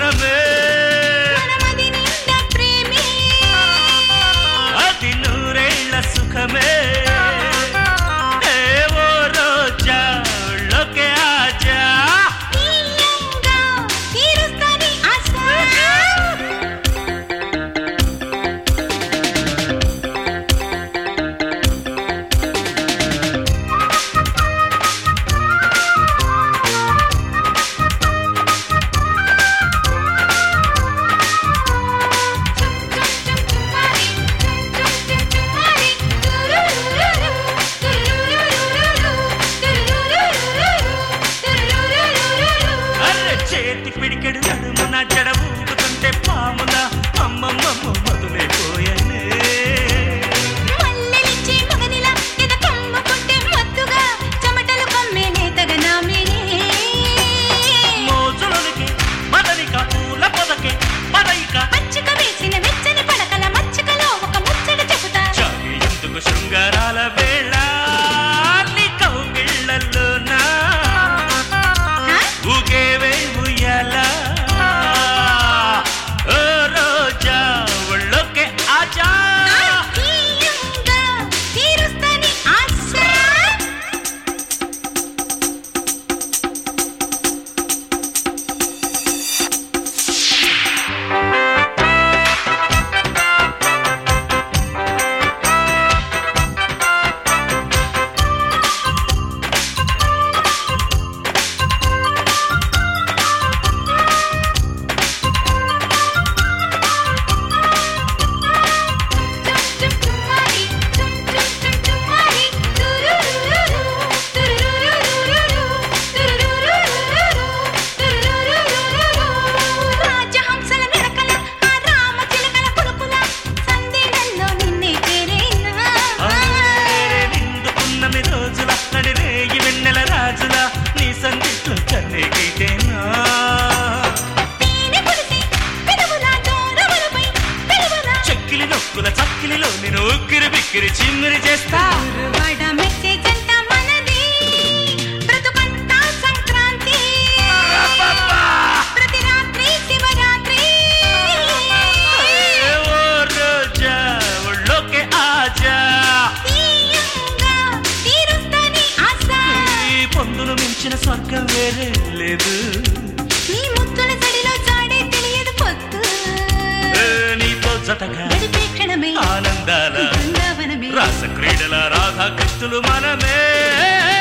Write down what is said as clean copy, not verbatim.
మనమే అది నూరేళ్ల సుఖమే ఓ రోజా లోకే ఆజా పిడికెడు నడుమున జడ ఊగుతుంటే పాముల అమ్మమ్మ మొదలైపోయానే మల్లెలిచ్చే మగనిలా ఎద కమ్ముకుంటే మత్తుగా చెమటలు కమ్మేనే తగనామేనే మోజులకి మదనిక పూల పొదకే పదయిక పచ్చిక వేసిన వెచ్చని పడకల మచ్చికలో ఒక ముచ్చట చెబుతా చాలి ఎందుకు శృంగారాల వేళ నీ కౌగిళ్ళల్లోనా ఊగేవే ఉయ్యాల ఓ రోజా ఒళ్ళోకే ఆజా తీయంగా తీరుస్తాని ఆశ చక్కిలి నొక్కుల చక్కిలిలో నేను ఉక్కిరి బిక్కిరి చిమ్మిరి చేస్తా సంక్రాంతి ప్రతి రాత్రి శివరాత్రి ఓ రోజా ఒళ్ళోకే ఆజా తీరుస్తాని ఆశ ఈ పొందును మించిన స్వర్గం వేరే లేదు నీ ముత్తుల సడిలో చాడే తెలియదు పొత్తు నీతో జతగా గడిపే క్షణమే ఆనందాల బృందావనమే రాస క్రీడల రాధాకృష్ణులు మనమే